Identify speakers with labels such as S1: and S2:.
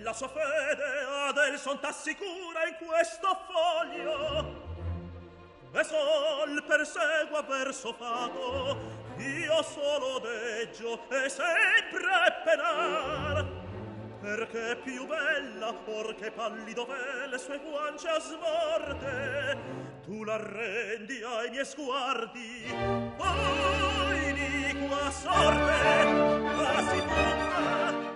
S1: la sua fede Adel son t'assicura in questo foglio e sol persegua verso fato io solo deggio e sempre penar perché più bella porché pallido ve le sue guance a smorte tu la rendi ai miei sguardi poi iniqua sorte quasi tutta